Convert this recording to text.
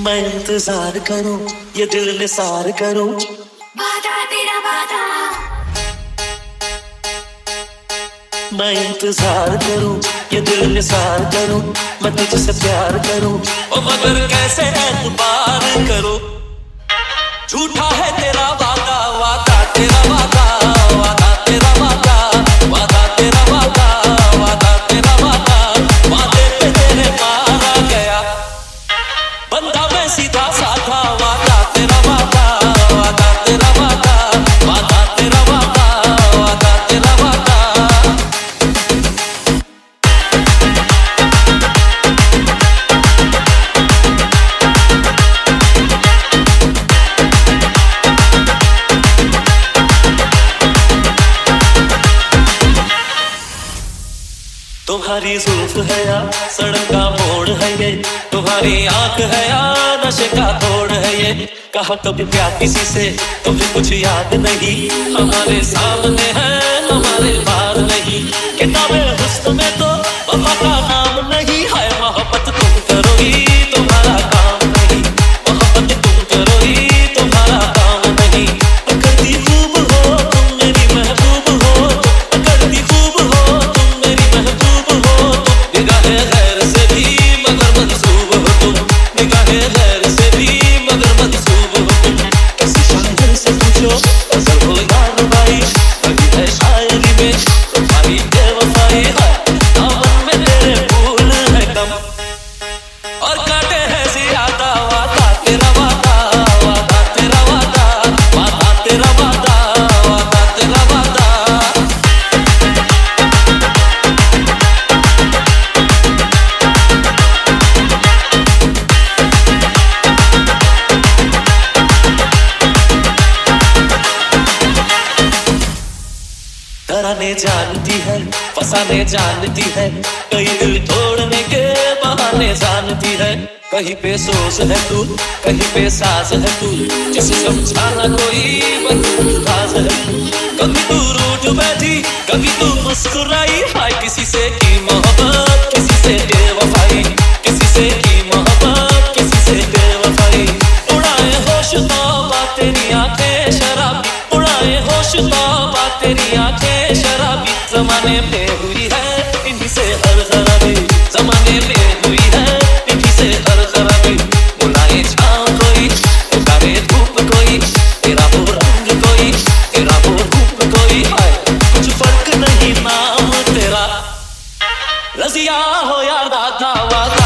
मैं इंतजार करूं, ये दिल निसार करूं। वादा तेरा वादा, मैं इंतजार करूं, ये दिल निसार करूं। मैं तुझसे प्यार करूं, ओ मगर कैसे एतबार करूं। झूठा है तेरा वादा, वादा तेरा वादा, वादा तेरा वादा, वादा तेरा वादा, वादा तेरा वादा। वादे पे तेरे मारा गया, बंदा मैं सीधा साधा। वादा तेरा वादा, वादा तेरा वादा, वादा तेरा वादा, वादा तेरा वादा। तुम्हारी जुल्फ है या सड़क का मोड़ है ये, तुम्हारी आंख है या नशे का तोड़ है ये। कहा कभी प्यार किसी से, तुम्हें कुछ याद नहीं। हमारे सामने है, हमारे पार नहीं। किताबे हुस्न में तो वफा का नाम नहीं है। मोहब्बत तुम करोगी, तुम्हारा काम नहीं। मोहब्बत तुम करोगी, तुम्हारा काम नहीं। करती खूब हो तुम मेरी महबूब हो, करती खूब हो तुम मेरी महबूब हो। निगाहे गैर से भी मगर मंसूब हो तुम, निगाहे गैर से भी मगर मंसूब हो तुम। किसी शायर से पूछो गजल हो या रुबाई, कभी है शायरी में तुम्हारी बेवफाई है। दामन में तेरे फूल है कम और कांटे हैं ज्यादा। वादा तेरा वादा, वादा तेरा वादा, वादा तेरा वादा, वादा तेरा वादा। डराने जानती है, फसाने जानती है, कई दिल तोड़ने के बहाने जानती है। कहीं पे सोच है तू, कहीं पे सास है तू, जिसे समझाना कोई राज है। कभी तू रूठ बैठी, कभी तू मुस्कुराई। हाय किसी से की मोहब्बत, किसी से बेवफाई, किसी से की मोहब्बत, किसी से बेवफाई। उड़ाए होश तौबा तेरी आंखें शराबी, उड़ाए होश तौबा तेरी आंखें शराबी। ज़माने में हुई है इन्हीं से हर खराबी, ज़माने में हुई है इन्हीं से हर खराबी। बुलाए छाँव कोई, पुकारे धूप कोई, तेरा वो रंग कोई, तेरा वो रूप कोई। हाय कुछ फर्क नहीं नाम तेरा, रज़िया हो या दादा। वादा